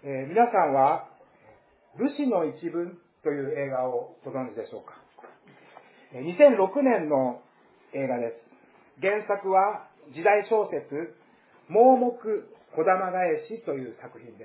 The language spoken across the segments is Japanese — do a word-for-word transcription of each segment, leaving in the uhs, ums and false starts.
えー、皆さんは武士の一文という映画をご存知でしょうか。にせんろくねんの映画です。原作は時代小説盲目児玉返しという作品です。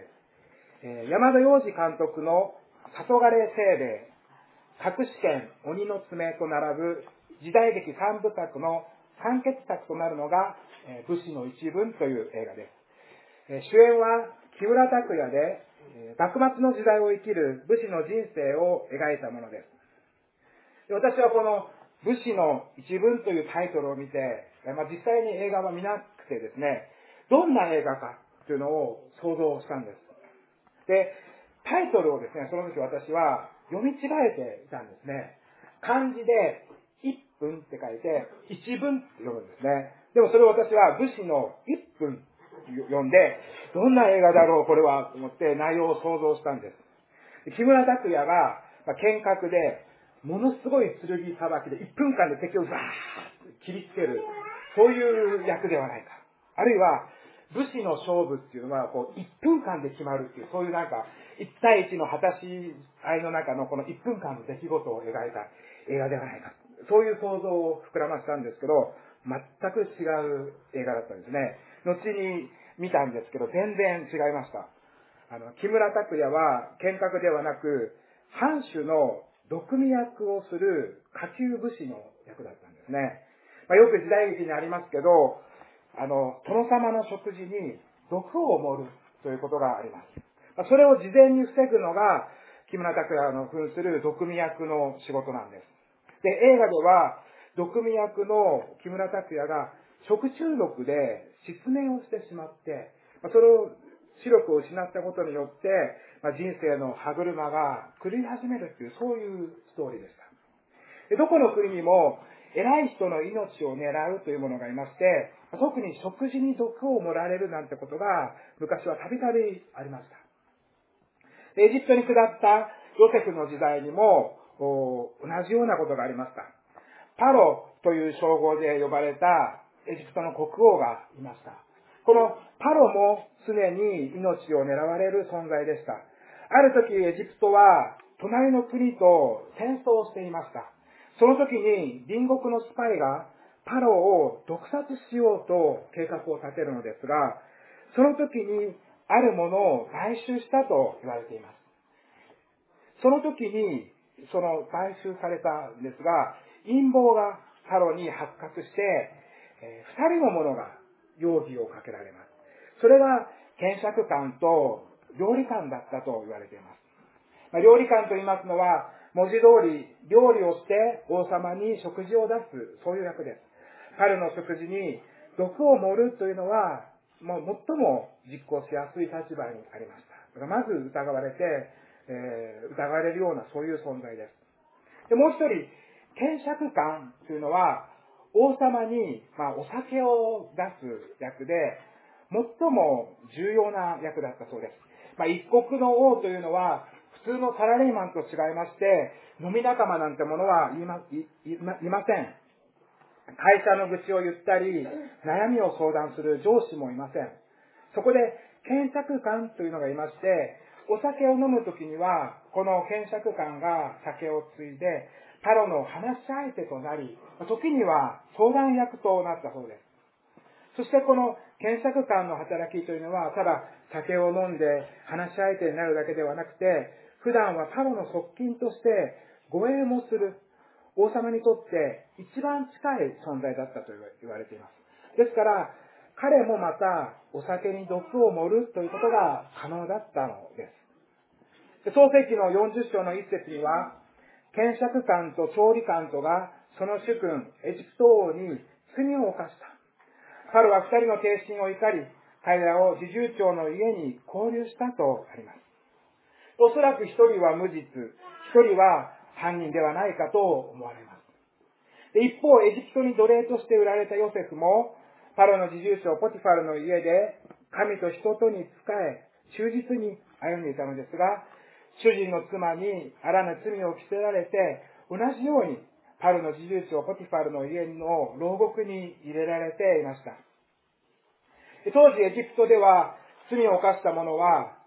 えー、山田洋次監督の黄昏清兵衛、隠し剣鬼の爪と並ぶ時代劇三部作の完結作となるのが、えー、武士の一文という映画です。えー、主演は木村拓哉で、えー、幕末の時代を生きる武士の人生を描いたものです。で、私はこの武士の一文というタイトルを見て、まあ、実際に映画は見なくてですね、どんな映画かというのを想像したんです。で、タイトルをですね、その時私は読み違えていたんですね。漢字で一分って書いて一文って読むんですね。でもそれを私は武士の一分読んで、どんな映画だろうこれはと思って内容を想像したんです。木村拓哉が剣客で、ものすごい剣さばきでいっぷんかんで敵をザーッと切りつける、そういう役ではないか。あるいは武士の勝負っていうのはこういっぷんかんで決まるっていう、そういうなんかいち対いちの果たし合いの中のこのいっぷんかんの出来事を描いた映画ではないか。そういう想像を膨らましたんですけど、全く違う映画だったんですね。後に見たんですけど、全然違いました。あの、木村拓哉は剣客ではなく、藩主の毒味役をする下級武士の役だったんですね。まあ、よく時代劇にありますけど、あの、殿様の食事に毒を盛るということがあります。まあ、それを事前に防ぐのが、木村拓哉の扮する毒味役の仕事なんです。で、映画では、毒味役の木村拓哉が食中毒で失明をしてしまって、まあ、それを視力を失ったことによって、まあ、人生の歯車が狂い始めるっていう、そういうストーリーでした。で、どこの国にも偉い人の命を狙うというものがいまして、特に食事に毒を盛られるなんてことが昔はたびたびありました。で、エジプトに下ったヨセフの時代にも同じようなことがありました。パロという称号で呼ばれたエジプトの国王がいました。このパロも常に命を狙われる存在でした。ある時エジプトは隣の国と戦争をしていました。その時に隣国のスパイがパロを毒殺しようと計画を立てるのですが、その時にあるものを買収したと言われています。その時にその買収されたんですが、陰謀がパロに発覚して、えー、二人の者が容疑をかけられます。それが検釈官と料理官だったと言われています。まあ、料理官と言いますのは、文字通り料理をして王様に食事を出す、そういう役です。彼の食事に毒を盛るというのは、もう最も実行しやすい立場にありました。だからまず疑われて、えー、疑われるようなそういう存在です。で、もう一人、検釈官というのは、王様に、まあ、お酒を出す役で、最も重要な役だったそうです。まあ、一国の王というのは、普通のサラリーマンと違いまして、飲み仲間なんてものはいま、い、いま、いません。会社の愚痴を言ったり、悩みを相談する上司もいません。そこで、検釈官というのがいまして、お酒を飲むときには、この検釈官が酒をついで、パロの話し相手となり、時には相談役となったそうです。そしてこの検釈官の働きというのは、ただ酒を飲んで話し相手になるだけではなくて、普段はパロの側近として護衛もする、王様にとって一番近い存在だったと言われています。ですから、彼もまたお酒に毒を盛るということが可能だったのです。創世記のよんじゅっ章の一節には、検釈官と調理官とがその主君エジプト王に罪を犯した。パロは二人の帝臣を怒り、彼らを侍従長の家に拘留したとあります。おそらく一人は無実、一人は犯人ではないかと思われます。で、一方、エジプトに奴隷として売られたヨセフも、パロの侍従長ポティファルの家で、神と人とに仕え、忠実に歩んでいたのですが、主人の妻にあらぬ罪を着せられて、同じようにパロの侍従長ポティファルの家の牢獄に入れられていました。当時エジプトでは罪を犯した者は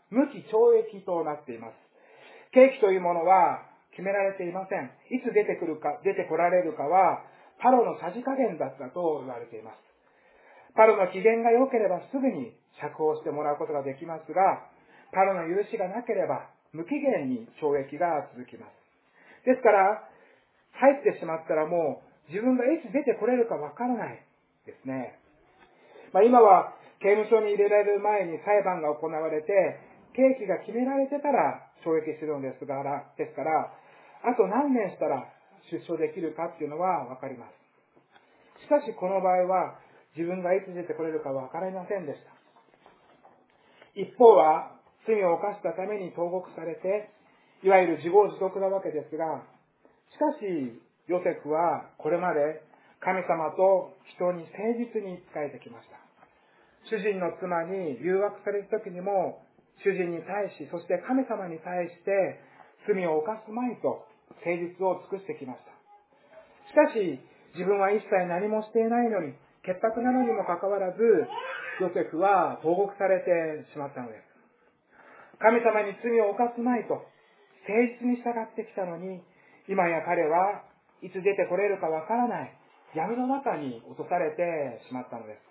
無期懲役となっています。刑期というものは決められていません。いつ出てくるか、出てこられるかは、パロのさじ加減だったと言われています。パロの機嫌が良ければすぐに釈放してもらうことができますが、パロの許しがなければ無期限に懲役が続きます。ですから、入ってしまったらもう自分がいつ出てこれるかわからないですね。まあ、今は刑務所に入れられる前に裁判が行われて、刑期が決められてから懲役するのですから、ですから、あと何年したら出所できるかっていうのはわかります。しかしこの場合は自分がいつ出てこれるかわかりませんでした。一方は罪を犯したために投獄されて、いわゆる自業自得なわけですが、しかしヨセフはこれまで神様と人に誠実に仕えてきました。主人の妻に誘惑された時にも、主人に対し、そして神様に対して罪を犯すまいと誠実を尽くしてきました。しかし自分は一切何もしていないのに、潔白なのにもかかわらず、ヨセフは投獄されてしまったのです。神様に罪を犯すまいと誠実に従ってきたのに、今や彼はいつ出てこれるかわからない闇の中に落とされてしまったのです。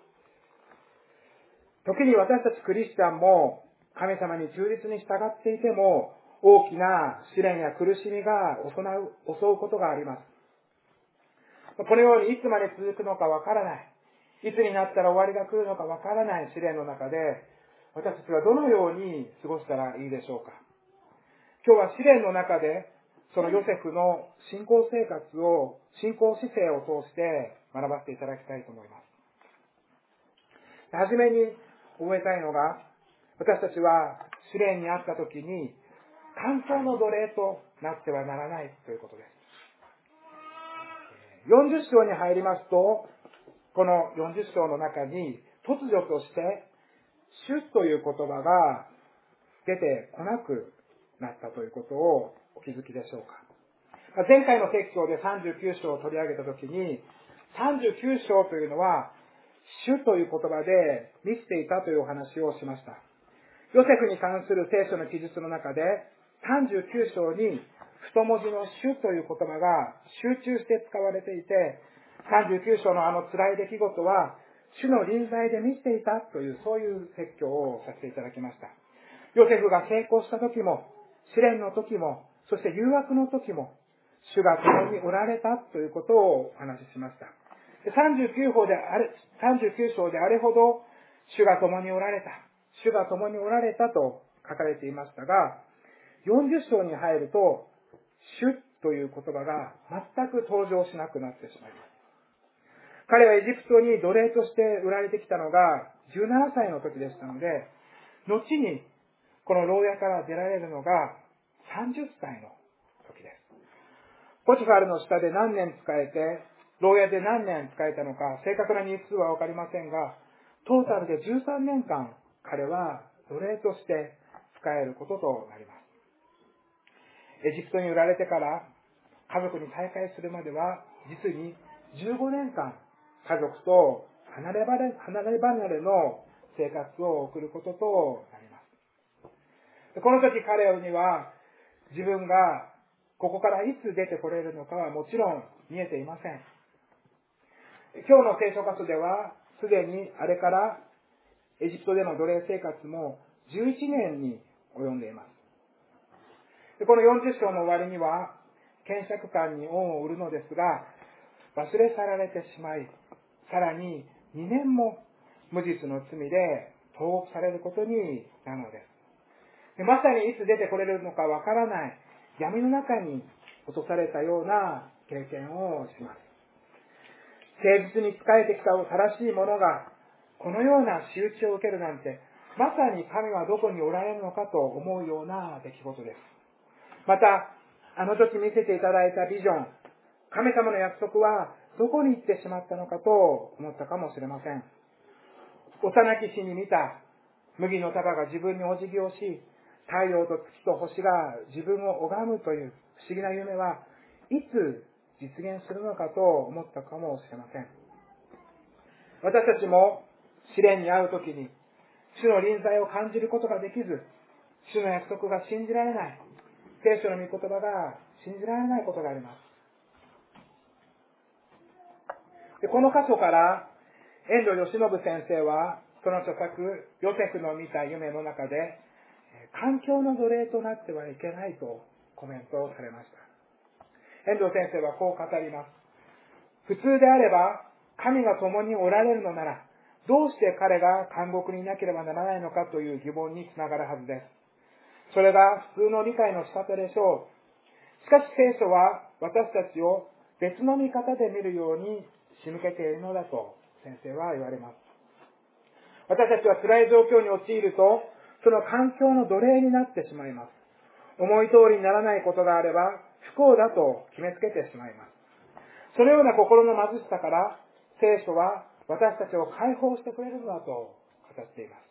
時に私たちクリスチャンも神様に忠実に従っていても、大きな試練や苦しみが襲う、襲うことがあります。このようにいつまで続くのかわからない、いつになったら終わりが来るのかわからない試練の中で、私たちはどのように過ごしたらいいでしょうか。今日は試練の中で、そのヨセフの信仰生活を、信仰姿勢を通して学ばせていただきたいと思います。はじめに覚えたいのが、私たちは試練にあった時に感想の奴隷となってはならないということです。よんじゅっ章に入りますと、このよんじゅっ章の中に突如として主という言葉が出てこなくなったということをお気づきでしょうか。前回の説教でさんじゅうきゅう章を取り上げたときに、さんじゅうきゅう章というのは主という言葉で満ちていたというお話をしました。ヨセフに関する聖書の記述の中で、さんじゅうきゅう章に太文字の主という言葉が集中して使われていて、さんじゅうきゅう章のあの辛い出来事は主の臨在で満ちていたという、そういう説教をさせていただきました。ヨセフが成功した時も、試練の時も、そして誘惑の時も、主が共におられたということをお話ししました。さんじゅうきゅう章であれ、さんじゅうきゅう章であれほど主が共におられた、主が共におられたと書かれていましたが、よんじゅっ章に入ると、主という言葉が全く登場しなくなってしまいます。彼はエジプトに奴隷として売られてきたのがじゅうななさいの時でしたので、後にこの牢屋から出られるのがさんじゅっさいの時です。ポティファルの下で何年仕えて、牢屋で何年仕えたのか、正確な日数はわかりませんが、トータルでじゅうさんねんかん、彼は奴隷として仕えることとなります。エジプトに売られてから家族に再会するまでは、実にじゅうごねんかん、家族と離れ離れ、離れ離れの生活を送ることとなります。この時彼には、自分がここからいつ出てこれるのかはもちろん見えていません。今日の聖書箇所では、すでにあれからエジプトでの奴隷生活もじゅういちねんに及んでいます。このよんじゅっ章の終わりには、検釈官に恩を売るのですが、忘れ去られてしまい、さらににねんも無実の罪で投獄されることになるのです。まさにいつ出てこれるのかわからない闇の中に落とされたような経験をします。誠実に仕えてきた正しい者がこのような仕打ちを受けるなんて、まさに神はどこにおられるのかと思うような出来事です。また、あの時見せていただいたビジョン、神様の約束はどこに行ってしまったのかと思ったかもしれません。幼き日に見た麦の束が自分にお辞儀をし、太陽と月と星が自分を拝むという不思議な夢はいつ実現するのかと思ったかもしれません。私たちも試練に遭うときに主の臨在を感じることができず、 主の約束が信じられない、聖書の御言葉が信じられないことがあります。でこの箇所から遠藤義信先生はその著作ヨセフの見た夢の中で環境の奴隷となってはいけないとコメントをされました。遠藤先生はこう語ります。普通であれば神が共におられるのならどうして彼が監獄にいなければならないのかという疑問につながるはずです。それが普通の理解の仕方でしょう。しかし聖書は私たちを別の見方で見るように仕向けているのだと先生は言われます。私たちは辛い状況に陥るとその環境の奴隷になってしまいます。思い通りにならないことがあれば不幸だと決めつけてしまいます。そのような心の貧しさから聖書は私たちを解放してくれるのだと語っています。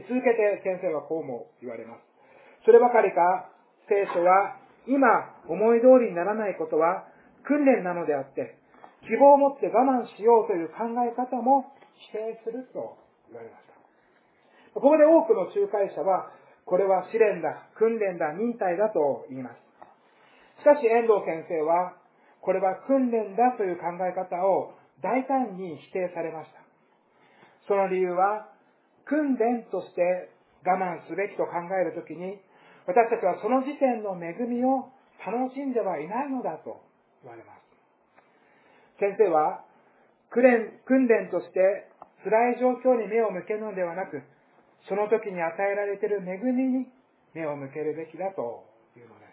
続けて先生はこうも言われます。そればかりか聖書は今思い通りにならないことは訓練なのであって希望を持って我慢しようという考え方も否定すると言われました。ここで多くの仲介者はこれは試練だ、訓練だ、忍耐だと言います。しかし遠藤先生はこれは訓練だという考え方を大胆に否定されました。その理由は訓練として我慢すべきと考えるときに私たちはその時点の恵みを楽しんではいないのだと言われます。先生は訓練、訓練として辛い状況に目を向けるのではなくその時に与えられている恵みに目を向けるべきだというのです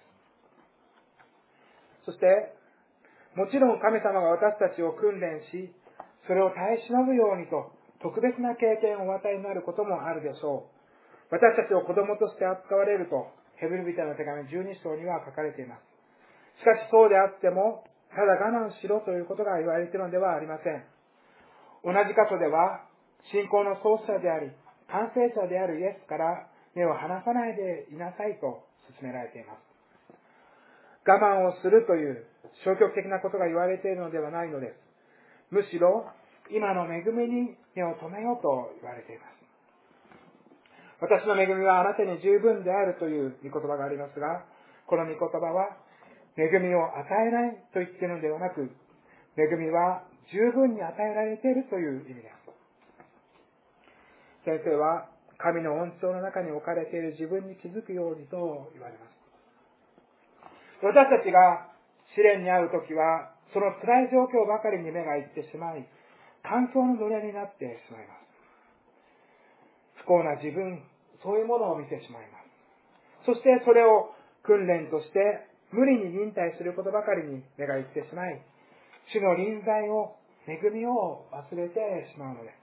。そしてもちろん神様が私たちを訓練しそれを耐え忍ぶようにと特別な経験をお与えになることもあるでしょう。私たちを子供として扱われるとヘブル人への手紙じゅうに章には書かれています。しかしそうであってもただ我慢しろということが言われているのではありません。同じ箇所では信仰の創始者であり完成者であるイエスから目を離さないでいなさいと勧められています。我慢をするという消極的なことが言われているのではないのです。むしろ今の恵みに目を留めようと言われています。私の恵みはあなたに十分であるという御言葉がありますが、この御言葉は恵みを与えないと言っているのではなく、恵みは十分に与えられているという意味です。先生は神の恩寵の中に置かれている自分に気づくようにと言われます。私たちが試練に遭うときは、その辛い状況ばかりに目がいってしまい、環境の奴隷になってしまいます。不幸な自分、そういうものを見てしまいます。そしてそれを訓練として無理に忍耐することばかりに目がいってしまい、主の臨在を、恵みを忘れてしまうのです。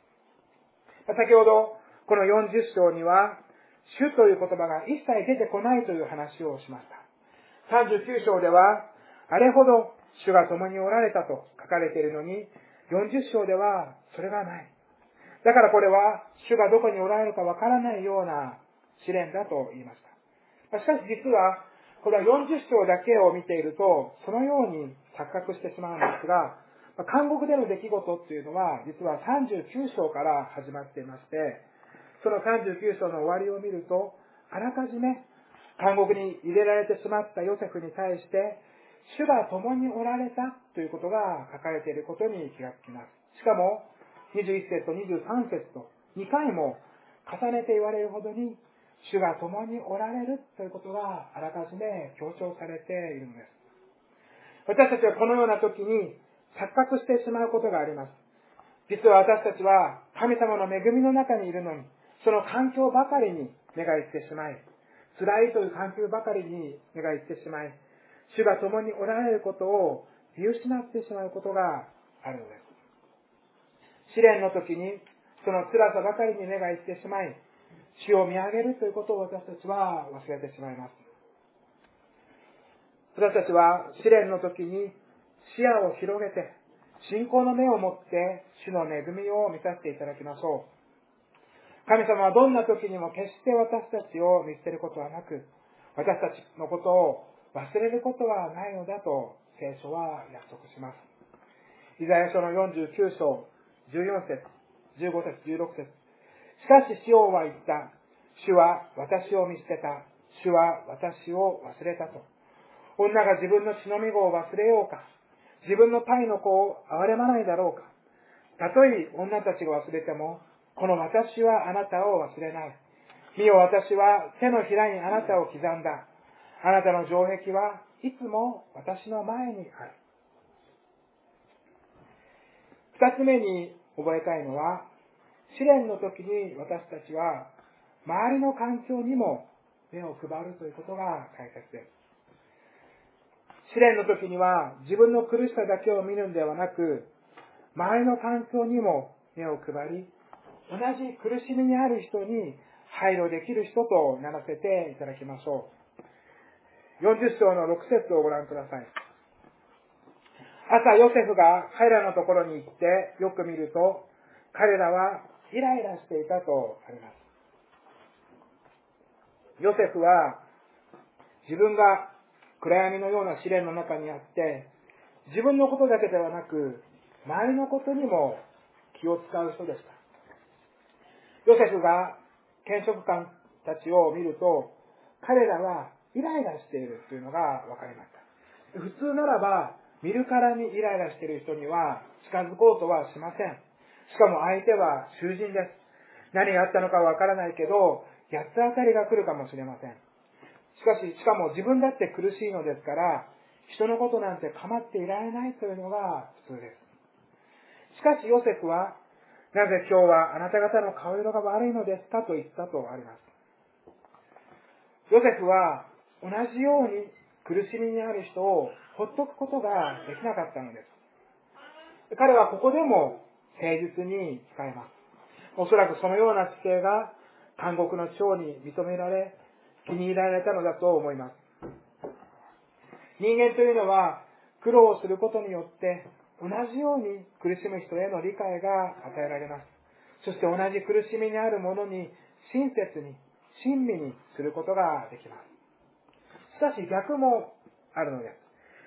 先ほど、このよんじゅっ章には、主という言葉が一切出てこないという話をしました。さんじゅうきゅう章では、あれほど主が共におられたと書かれているのに、よんじゅっ章ではそれがない。だからこれは、主がどこにおられるかわからないような試練だと言いました。しかし実は、これはよんじゅっ章だけを見ていると、そのように錯覚してしまうんですが、監獄での出来事っていうのは、実はさんじゅうきゅう章から始まっていまして、そのさんじゅうきゅう章の終わりを見ると、あらかじめ監獄に入れられてしまったヨセフに対して、主が共におられたということが書かれていることに気がつきます。しかも、にじゅういち節とにじゅうさん節とにかいも重ねて言われるほどに、主が共におられるということがあらかじめ強調されているのです。私たちはこのような時に錯覚してしまうことがあります。実は私たちは神様の恵みの中にいるのに、その環境ばかりに目がいってしまい、辛いという環境ばかりに目がいってしまい、主が共におられることを見失ってしまうことがあるのです。試練の時にその辛さばかりに目がいってしまい、主を見上げるということを私たちは忘れてしまいます。私たちは試練の時に視野を広げて、信仰の目を持って主の恵みを見させていただきましょう。神様はどんな時にも決して私たちを見捨てることはなく、私たちのことを忘れることはないのだと聖書は約束します。イザヤ書のよんじゅうきゅう章じゅうよん節、じゅうご節、じゅうろく節。しかしシオンは言った。 主は私を見捨てた。主は私を忘れたと。女が自分の血のみ子を忘れようか。自分の胎の子を憐れまないだろうか。たとえ女たちが忘れても、この私はあなたを忘れない。見よ、私は手のひらにあなたを刻んだ。あなたの城壁はいつも私の前にある。二つ目に覚えたいのは、試練の時に私たちは周りの環境にも目を配るということが大切です。試練の時には自分の苦しさだけを見るのではなく、周りの環境にも目を配り、同じ苦しみにある人に配慮できる人とならせていただきましょう。よんじゅっ章のろく節をご覧ください。朝、ヨセフが彼らのところに行ってよく見ると、彼らはイライラしていたとあります。ヨセフは自分が暗闇のような試練の中にあって、自分のことだけではなく、周りのことにも気を使う人でした。ヨセフが検職官たちを見ると、彼らはイライラしているというのが分かりました。普通ならば、見るからにイライラしている人には近づこうとはしません。しかも相手は囚人です。何があったのかわからないけど、八つ当たりが来るかもしれません。しかし、しかも自分だって苦しいのですから、人のことなんて構っていられないというのが普通です。しかしヨセフは、なぜ今日はあなた方の顔色が悪いのですかと言ったとあります。ヨセフは同じように苦しみにある人をほっとくことができなかったのです。彼はここでも誠実に使います。おそらくそのような姿勢が監獄の長に認められ、気に入られたのだと思います。人間というのは苦労することによって同じように苦しむ人への理解が与えられます。そして同じ苦しみにあるものに親切に親身にすることができます。しかし逆もあるのです。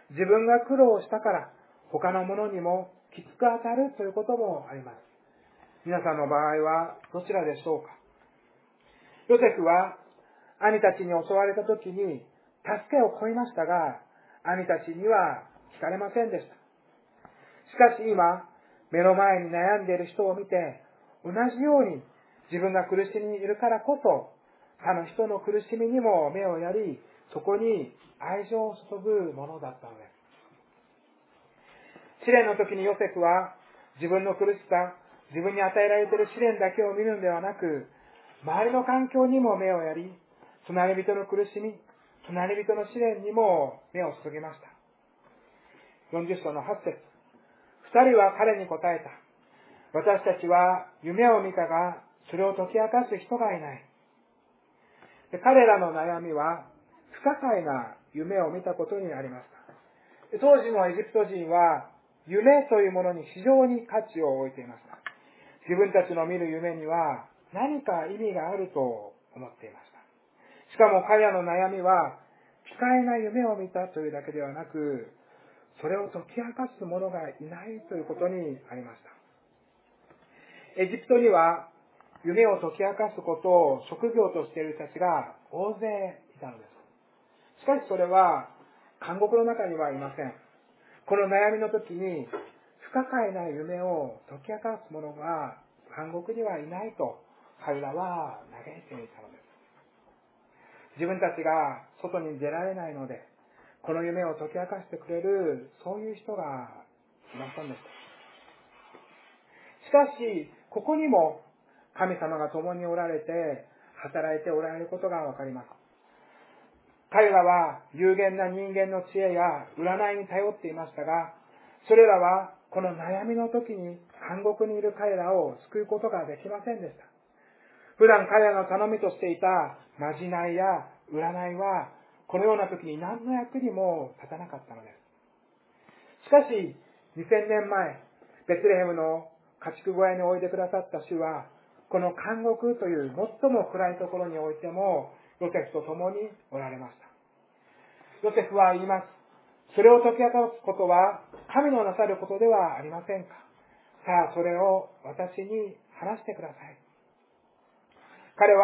自分が苦労したから他の者にもきつく当たるということもあります。皆さんの場合はどちらでしょうか。ヨセフは兄たちに襲われた時に助けを請いましたが、兄たちには聞かれませんでした。しかし今、目の前に悩んでいる人を見て、同じように自分が苦しみにいるからこそ、他の人の苦しみにも目をやり、そこに愛情を注ぐものだったのです。試練の時にヨセフは、自分の苦しさ、自分に与えられている試練だけを見るのではなく、周りの環境にも目をやり、隣人の苦しみ、隣人の試練にも目を注ぎました。よんじゅっ章のはち節。二人は彼に答えた。私たちは夢を見たが、それを解き明かす人がいない。で彼らの悩みは、不可解な夢を見たことにありました。当時のエジプト人は、夢というものに非常に価値を置いていました。自分たちの見る夢には何か意味があると思っていました。しかも彼らの悩みは、奇怪な夢を見たというだけではなく、それを解き明かす者がいないということにありました。エジプトには夢を解き明かすことを職業としている人たちが大勢いたのです。しかしそれは監獄の中にはいません。この悩みの時に不可解な夢を解き明かす者が監獄にはいないと彼らは嘆いていたのです。自分たちが外に出られないので、この夢を解き明かしてくれる、そういう人がいませんでした。しかし、ここにも神様が共におられて、働いておられることがわかります。彼らは有限な人間の知恵や占いに頼っていましたが、それらはこの悩みの時に監獄にいる彼らを救うことができませんでした。普段彼らの頼みとしていたまじないや占いは、このような時に何の役にも立たなかったのです。しかし、にせんねんまえ、ベツレヘムの家畜小屋においでくださった主は、この監獄という最も暗いところにおいても、ヨセフと共におられました。ヨセフは言います。それを解き明かすことは、神のなさることではありませんか。さあ、それを私に話してください。彼は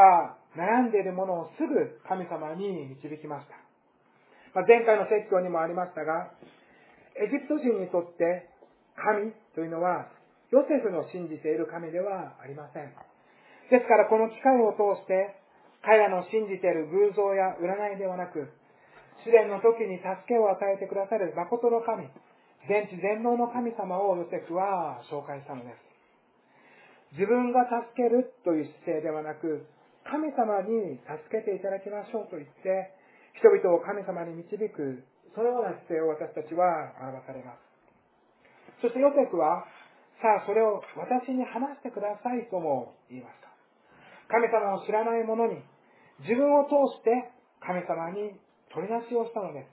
悩んでいるものをすぐ神様に導きました。まあ、前回の説教にもありましたが、エジプト人にとって神というのはヨセフの信じている神ではありません。ですからこの機会を通して彼らの信じている偶像や占いではなく、試練の時に助けを与えてくださる誠の神、全知全能の神様をヨセフは紹介したのです。自分が助けるという姿勢ではなく、神様に助けていただきましょうと言って、人々を神様に導く、そのような姿勢を私たちは表されます。そしてヨセフは、さあそれを私に話してくださいとも言いました。神様を知らない者に、自分を通して神様に取りなしをしたのです。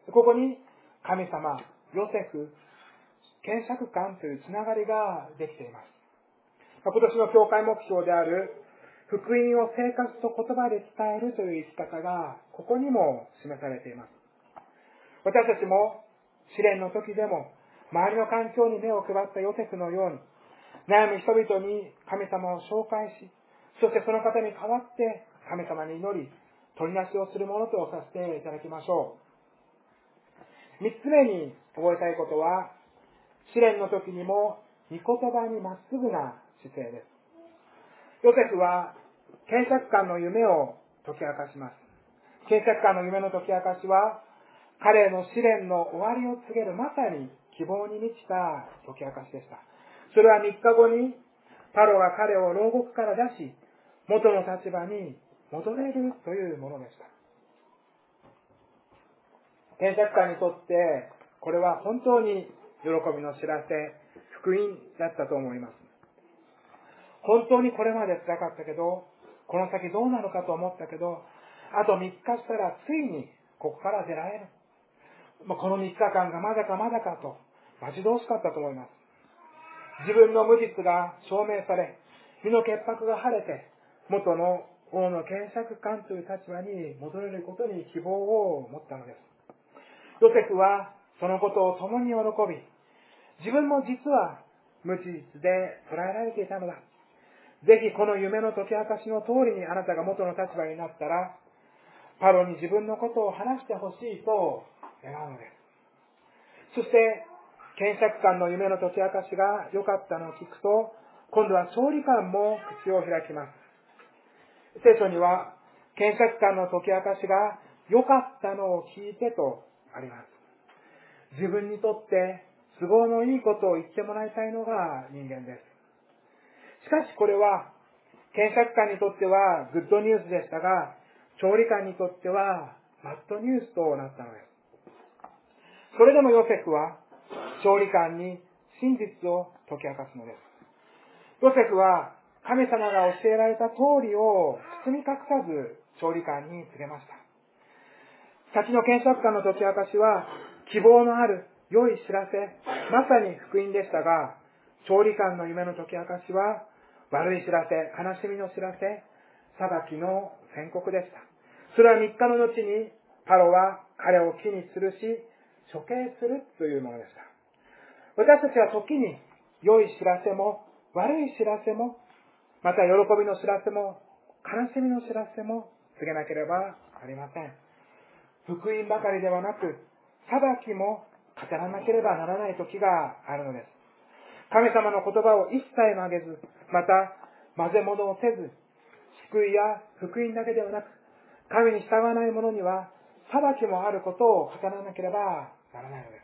ここに神様、ヨセフ、検釈官というつながりができています。今年の教会目標である福音を生活と言葉で伝えるという生き方がここにも示されています。私たちも試練の時でも周りの環境に目を配ったヨセフのように悩む人々に神様を紹介し、そしてその方に代わって神様に祈り取りなしをするものとさせていただきましょう。三つ目に覚えたいことは、試練の時にも御言葉にまっすぐな姿勢です。ヨセフは検察官の夢を解き明かします。検察官の夢の解き明かしは、彼の試練の終わりを告げるまさに希望に満ちた解き明かしでした。それはみっかごにパロが彼を牢獄から出し、元の立場に戻れるというものでした。検察官にとってこれは本当に喜びの知らせ、福音だったと思います。本当にこれまで辛かったけど、この先どうなるかと思ったけど、あとみっかしたらついにここから出られる。このみっかかんがまだかまだかと待ち遠しかったと思います。自分の無実が証明され、身の潔白が晴れて、元の王の検察官という立場に戻れることに希望を持ったのです。ヨセフはそのことを共に喜び、自分も実は無実で捕らえられていたのだ。ぜひこの夢の解き明かしの通りにあなたが元の立場になったら、パロに自分のことを話してほしいと願うのです。そして、検察官の夢の解き明かしが良かったのを聞くと、今度は調理官も口を開きます。聖書には、検察官の解き明かしが良かったのを聞いてとあります。自分にとって都合のいいことを言ってもらいたいのが人間です。しかしこれは、検察官にとってはグッドニュースでしたが、調理官にとってはバッドニュースとなったのです。それでもヨセフは調理官に真実を解き明かすのです。ヨセフは神様が教えられた通りを包み隠さず調理官に告げました。先の検察官の解き明かしは希望のある良い知らせ、まさに福音でしたが、調理官の夢の解き明かしは悪い知らせ、悲しみの知らせ、裁きの宣告でした。それはみっかの後にパロは彼を木に吊るし処刑するというものでした。私たちは時に良い知らせも悪い知らせも、また喜びの知らせも悲しみの知らせも告げなければなりません。福音ばかりではなく、裁きも語らなければならない時があるのです。神様の言葉を一切曲げず、また混ぜ物をせず、救いや福音だけではなく、神に従わない者には裁きもあることを語らなければならないのです。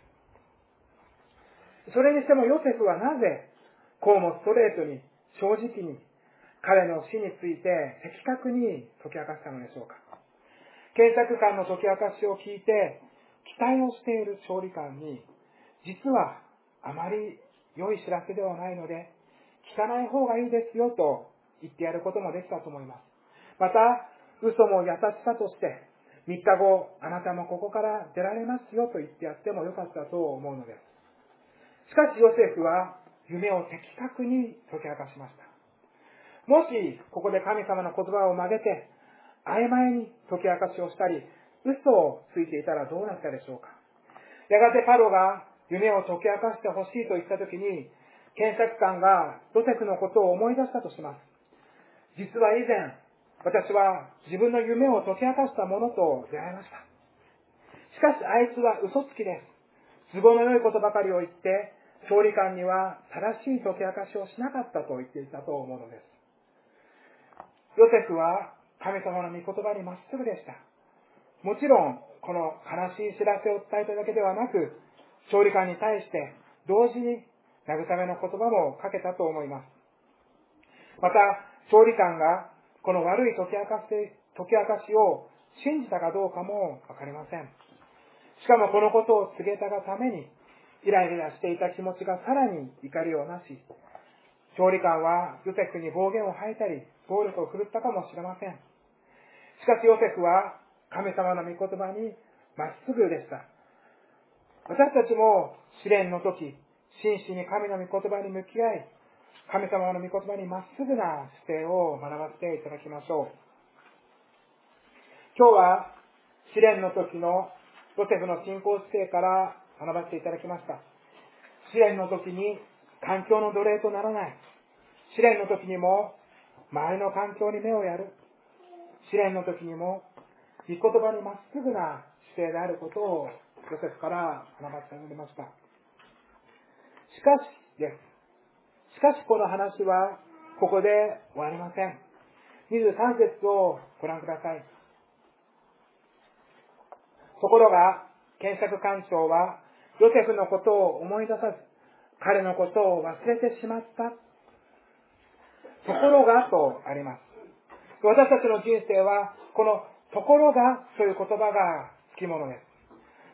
それにしてもヨセフはなぜこうもストレートに正直に彼の死について的確に解き明かしたのでしょうか。検察官の解き明かしを聞いて期待をしている調理官に、実はあまり良い知らせではないので聞かない方がいいですよと言ってやることもできたと思います。また嘘も優しさとしてみっかごあなたもここから出られますよと言ってやってもよかったと思うのです。しかしヨセフは夢を的確に解き明かしました。もしここで神様の言葉を曲げて曖昧に解き明かしをしたり嘘をついていたらどうなったでしょうか。やがてパロが夢を解き明かしてほしいと言ったときに、検察官がヨセフのことを思い出したとします。実は以前私は自分の夢を解き明かしたものと出会いました。しかしあいつは嘘つきです。都合の良いことばかりを言って、調理官には正しい解き明かしをしなかったと言っていたと思うのです。ヨセフは神様の御言葉にまっすぐでした。もちろん、この悲しい知らせを伝えただけではなく、調理官に対して同時に慰めの言葉もかけたと思います。また、調理官がこの悪い解き明かし、解き明かしを信じたかどうかもわかりません。しかもこのことを告げたがために、イライラしていた気持ちがさらに怒りをなし、調理官はヨセフに暴言を吐いたり、暴力を振るったかもしれません。しかしヨセフは神様の御言葉にまっすぐでした。私たちも試練の時、真摯に神の御言葉に向き合い、神様の御言葉にまっすぐな姿勢を学ばせていただきましょう。今日は試練の時のヨセフの信仰姿勢から学ばせていただきました。試練の時に環境の奴隷とならない。試練の時にも周りの環境に目をやる。試練の時にも御言葉にまっすぐな姿勢であることをヨセフから学ばせてもらいました。しかしです。しかしこの話はここで終わりません。にじゅうさん節をご覧ください。ところが、検察官長はヨセフのことを思い出さず、彼のことを忘れてしまった。ところがとあります。私たちの人生は、このところがという言葉がつきものです。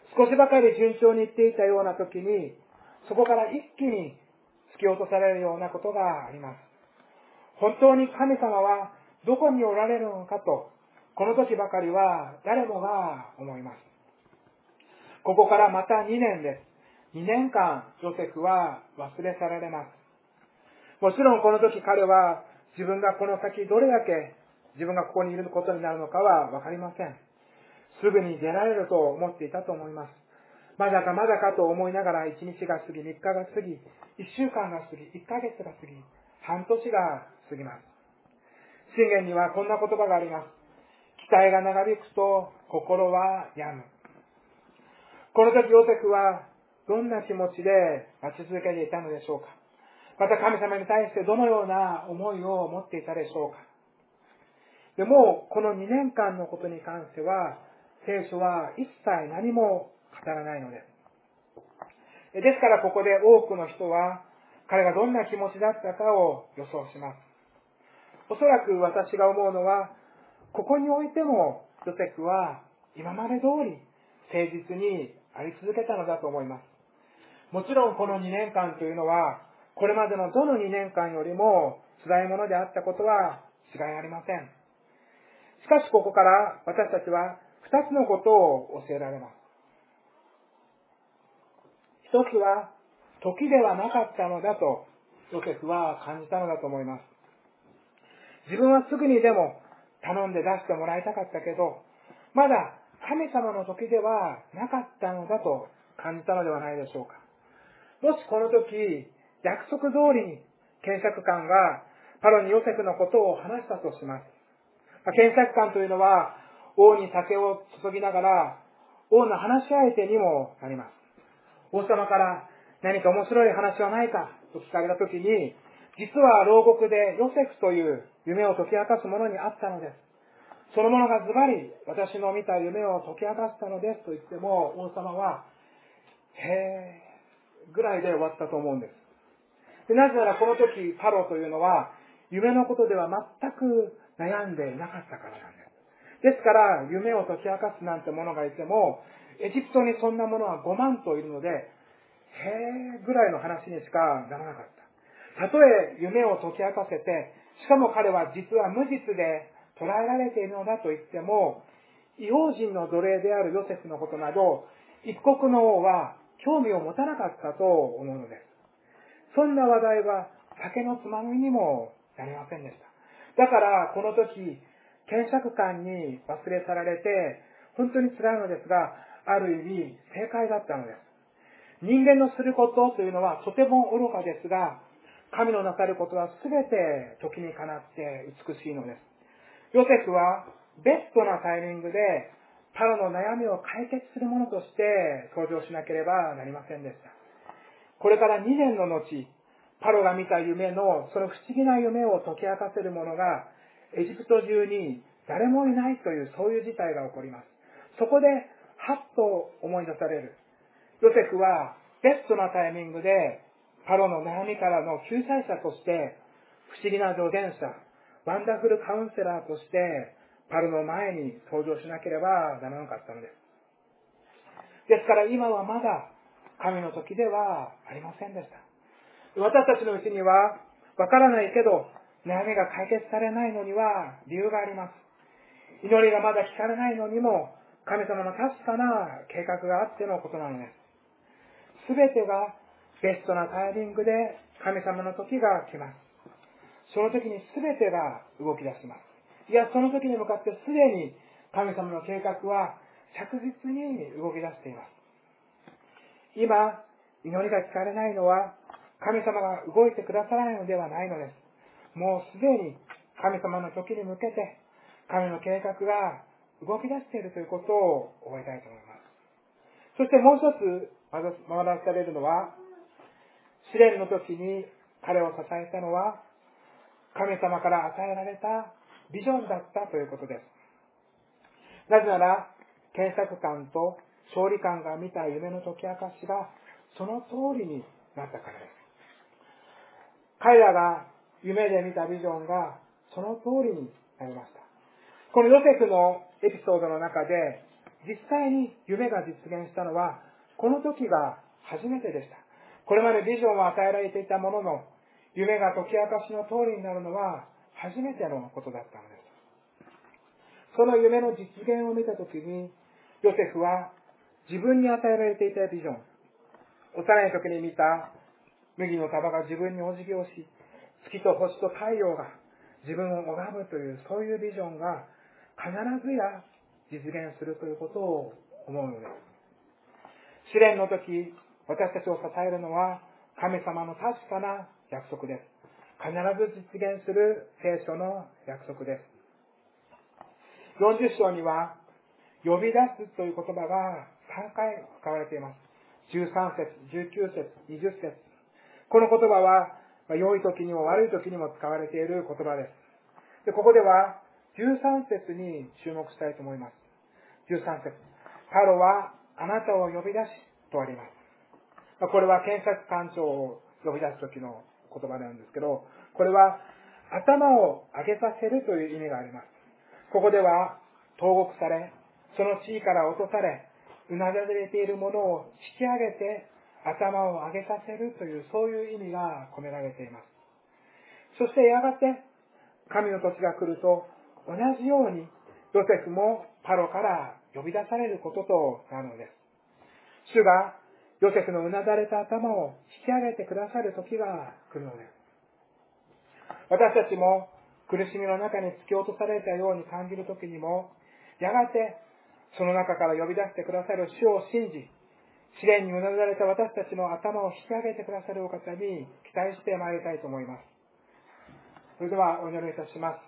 少しばかり順調にいっていたような時に、そこから一気に突き落とされるようなことがあります。本当に神様はどこにおられるのかと、この時ばかりは誰もが思います。ここからまたにねんです。にねんかんヨセフは忘れ去られます。もちろんこの時彼は自分がこの先どれだけ自分がここにいることになるのかはわかりません。すぐに出られると思っていたと思います。まだかまだかと思いながらいちにちが過ぎ、みっかが過ぎ、いっしゅうかんが過ぎ、いっかげつが過ぎ、半年が過ぎます。箴言にはこんな言葉があります。期待が長引くと心は病む。この時ヨセフはどんな気持ちで待ち続けていたのでしょうか。また神様に対してどのような思いを持っていたでしょうか。でもこのにねんかんのことに関しては聖書は一切何も語らないのです。ですからここで多くの人は彼がどんな気持ちだったかを予想します。おそらく私が思うのは、ここにおいてもヨセフは今まで通り誠実にあり続けたのだと思います。もちろんこのにねんかんというのはこれまでのどのにねんかんよりも辛いものであったことは違いありません。しかしここから私たちは二つのことを教えられます。一つは時ではなかったのだとヨセフは感じたのだと思います。自分はすぐにでも頼んで出してもらいたかったけど、まだ神様の時ではなかったのだと感じたのではないでしょうか。もしこの時、約束通りに検察官がパロにヨセフのことを話したとします。検察官というのは王に酒を注ぎながら王の話し相手にもなります。王様から何か面白い話はないかと聞かれた時に、実は牢獄でヨセフという夢を解き明かすものにあったのです。そのものがズバリ私の見た夢を解き明かしたのですと言っても、王様はへーぐらいで終わったと思うんです。でなぜならこの時パロというのは夢のことでは全く悩んでいなかったからなんです。ですから夢を解き明かすなんてものがいても、エジプトにそんなものはごまんといるので、へーぐらいの話にしかならなかった。たとえ夢を解き明かせて、しかも彼は実は無実で捕らえられているのだと言っても、異邦人の奴隷であるヨセフのことなど、一国の王は興味を持たなかったと思うのです。そんな話題は酒のつまみにもなりませんでした。だからこの時、検察官に忘れ去られて、本当に辛いのですが、ある意味正解だったのです。人間のすることというのはとても愚かですが、神のなさることはすべて時にかなって美しいのです。 ヨセフはベストなタイミングでパロの悩みを解決するものとして登場しなければなりませんでした。これからにねんの後、パロが見た夢のその不思議な夢を解き明かせる者がエジプト中に誰もいないというそういう事態が起こります。そこではっと思い出される。ヨセフはベストなタイミングでパロの悩みからの救済者として不思議な助言者、ワンダフルカウンセラーとしてパロの前に登場しなければならなかったのです。ですから今はまだ神の時ではありませんでした。私たちのうちにはわからないけど悩みが解決されないのには理由があります。祈りがまだ聞かれないのにも神様の確かな計画があってのことなのです。すべてがベストなタイミングで神様の時が来ます。その時にすべてが動き出します。いや、その時に向かってすでに神様の計画は着実に動き出しています。今、祈りが聞かれないのは神様が動いてくださらないのではないのです。もうすでに神様の時に向けて神の計画が動き出しているということを覚えたいと思います。そしてもう一つ学ばされるのは、試練の時に彼を支えたのは神様から与えられたビジョンだったということです。なぜなら検索官と勝利官が見た夢の解き明かしがその通りになったからです。彼らが夢で見たビジョンがその通りになりました。このヨセフのエピソードの中で実際に夢が実現したのはこの時が初めてでした。これまでビジョンを与えられていたものの夢が解き明かしの通りになるのは初めてのことだったのです。その夢の実現を見た時にヨセフは自分に与えられていたビジョン、幼い時に見た麦の束が自分にお辞儀をし、月と星と太陽が自分を拝むというそういうビジョンが必ずや実現するということを思うのです。試練の時、私たちを支えるのは神様の確かな約束です。必ず実現する聖書の約束です。よんじゅっ章には呼び出すという言葉がさんかい使われています。じゅうさん節、じゅうきゅう節、にじゅっ節。この言葉は良い時にも悪い時にも使われている言葉です。で、ここではじゅうさん節に注目したいと思います。じゅうさん節。パロはあなたを呼び出しとあります。これは検察官長を呼び出す時の言葉なんですけど、これは頭を上げさせるという意味があります。ここでは投獄され、その地位から落とされ、うなだれているものを引き上げて頭を上げさせるというそういう意味が込められています。そしてやがて神の時が来ると同じようにヨセフもパロから呼び出されることとなるのです。主がヨセフのうなだれた頭を引き上げてくださる時が来るのです。私たちも苦しみの中に突き落とされたように感じる時にも、やがてその中から呼び出してくださる主を信じ、試練にうなだれた私たちの頭を引き上げてくださるお方に期待してまいりたいと思います。それではお祈りいたします。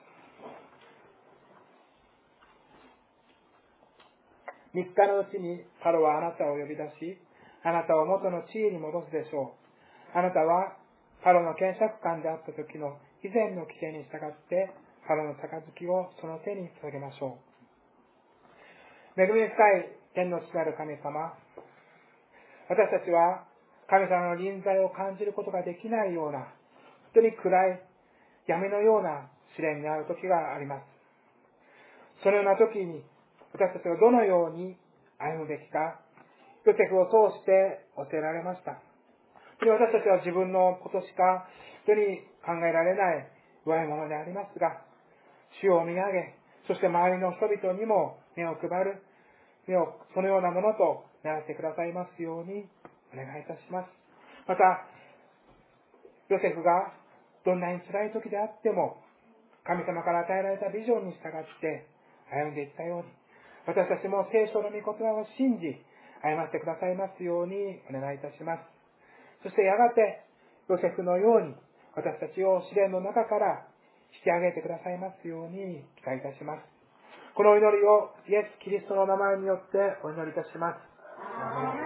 みっかのうちにパロはあなたを呼び出し、あなたを元の地位に戻すでしょう。あなたはパロの検察官であった時の以前の規定に従ってパロの杯をその手に捧げましょう。恵み深い天の父なる神様、私たちは神様の臨在を感じることができないような、本当に暗い闇のような試練に遭う時があります。そのような時に私たちはどのように歩むべきか、ヨセフを通して教えられました。私たちは自分のことしか本当に考えられない弱いものでありますが、主を見上げ、そして周りの人々にも目を配る、目をそのようなものとなってくださいますようにお願いいたします。また、ヨセフがどんなに辛い時であっても、神様から与えられたビジョンに従って歩んでいったように、私たちも聖書の御言葉を信じ、歩ませてくださいますようにお願いいたします。そしてやがて、ヨセフのように私たちを試練の中から引き上げてくださいますように期待いたします。このお祈りをイエス・キリストの名前によってお祈りいたします。アーメン。